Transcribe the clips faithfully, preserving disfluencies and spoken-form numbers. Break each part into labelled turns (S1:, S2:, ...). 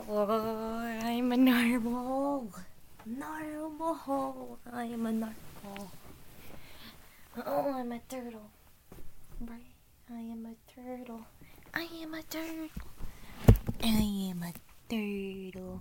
S1: Oh, I'm a narwhal. Narwhal. I am a narwhal. Oh, I'm a turtle. Right? I am a turtle. I am a turtle. I am a turtle.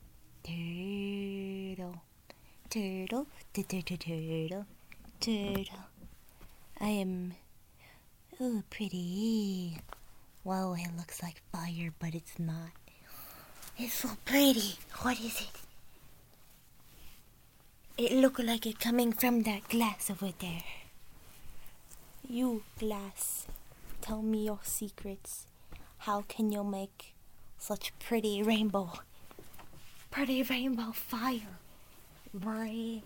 S1: Turtle. Turtle. Turtle. Turtle. Turtle. I am oh pretty. Wow, it looks like fire, but it's not. It's so pretty. What is it? It look like it coming from that glass over there. You, glass, tell me your secrets. How can you make such pretty rainbow? Pretty rainbow fire. Right?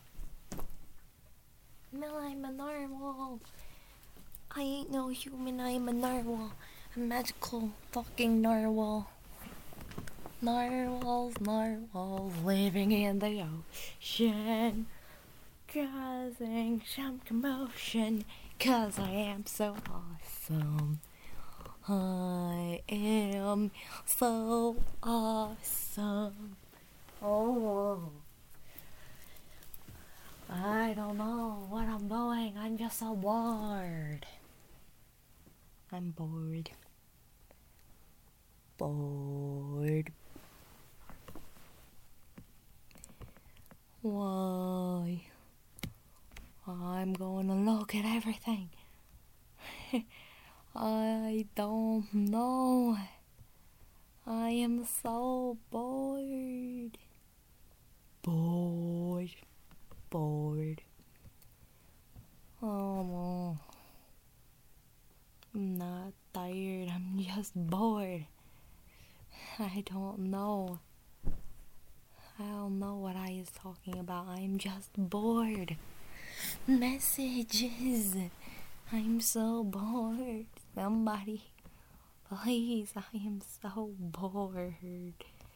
S1: No, I'm a narwhal. I ain't no human, I'm a narwhal. A magical fucking narwhal. Narwhals, narwhals living in the ocean, causing some commotion, 'cause I am so awesome. I am so awesome. Oh, I don't know what I'm doing. I'm just so bored. I'm bored. Bored. Why? I'm going to look at everything. I don't know. I am so bored. Bored. Bored. Oh, no. I'm not tired. I'm just bored. I don't know. I don't know what I is talking about. I'm just bored. Messages. I'm so bored. Somebody, please. I am so bored.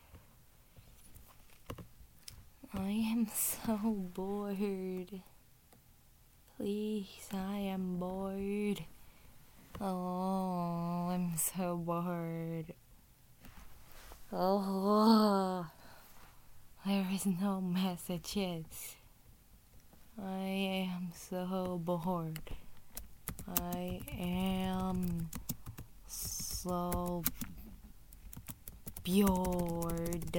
S1: I am so bored. Please, I am bored. Oh, I'm so bored. Oh, there is no messages. I am so bored. I am so bored.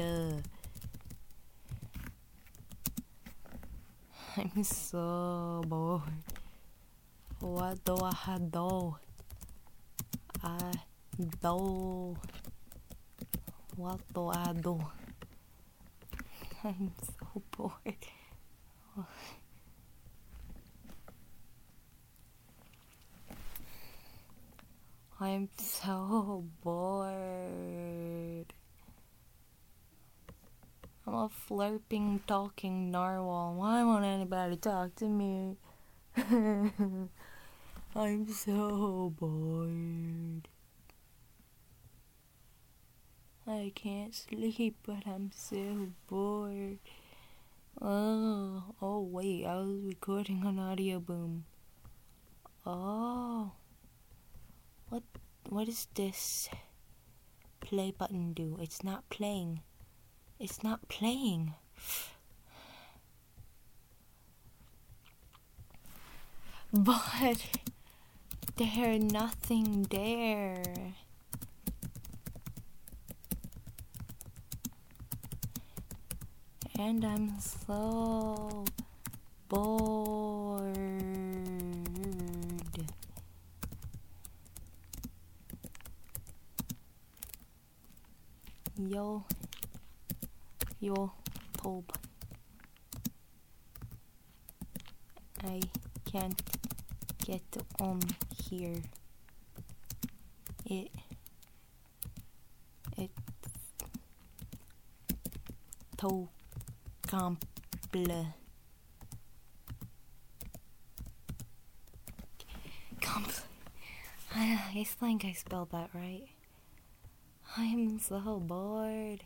S1: I'm so bored. What do I do? I do. What do I do? I'm so bored. I'm so bored. I'm a flirting, talking narwhal. Why won't anybody talk to me? I'm so bored. I can't sleep, but I'm so bored. Oh, oh wait, I was recording on Audio Boom. Oh, what, what does this play button do? It's not playing. It's not playing. But there's nothing there. And I'm so bored. Yo, yo, Pope. I can't get on here. It, it's too complicated. Compl- I think I spelled that right. I'm so bored.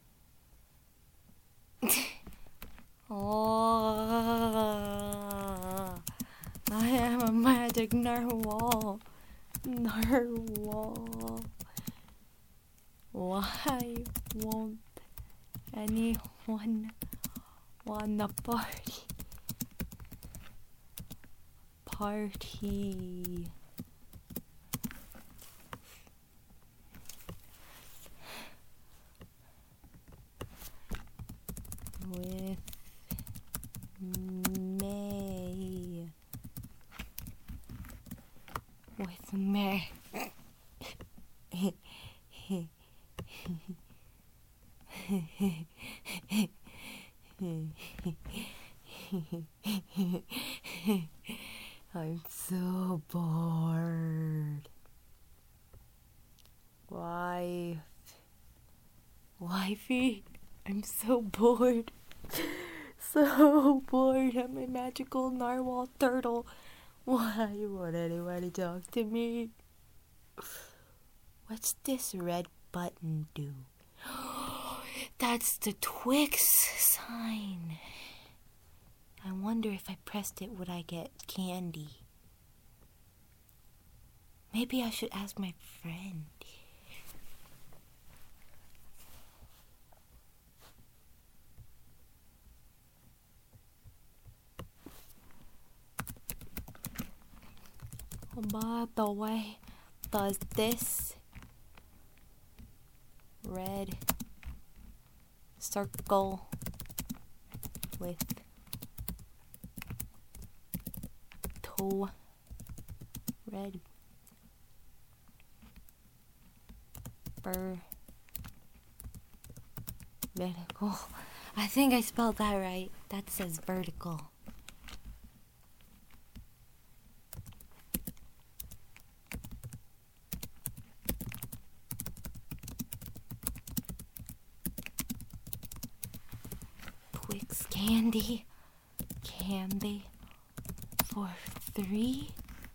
S1: Oh, I am a magic narwhal. Narwhal. Why won't anyone wanna party? Party. With May. With May. I'm so bored. Wife. Wifey, I'm so bored. So bored. I'm a magical narwhal turtle. Why won't anybody talk to me? What's this red button do? That's the Twix sign. I wonder if I pressed it, would I get candy? Maybe I should ask my friend. By the way, does this red circle with two red vertical. I think I spelled that right. That says vertical. Twix candy. Candy for three.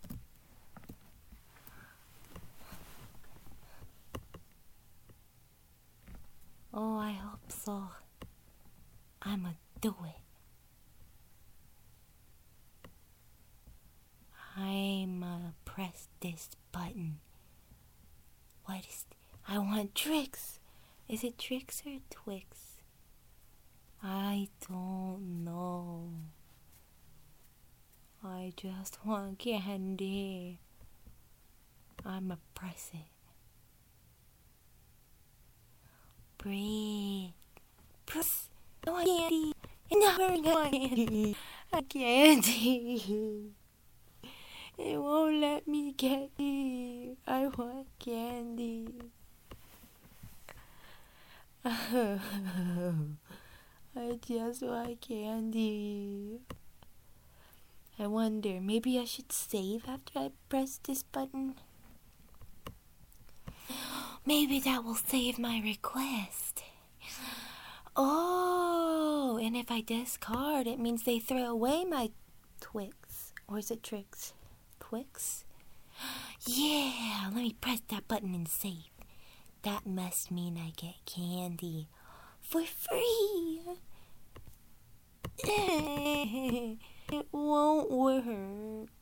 S1: Oh, I hope so. I'ma do it. I'ma press this button. What is... Th- I want Trix. Is it Trix or Twix? I don't know. I just want candy. I'ma press it. Breathe. Press. I want candy. Never got candy. I candy. It won't let me get it. I want candy. I just want candy. I wonder, maybe I should save after I press this button? Maybe that will save my request. Oh, and if I discard, it means they throw away my Twix. Or is it Trix? Twix? Yeah, let me press that button and save. That must mean I get candy for free. It won't work.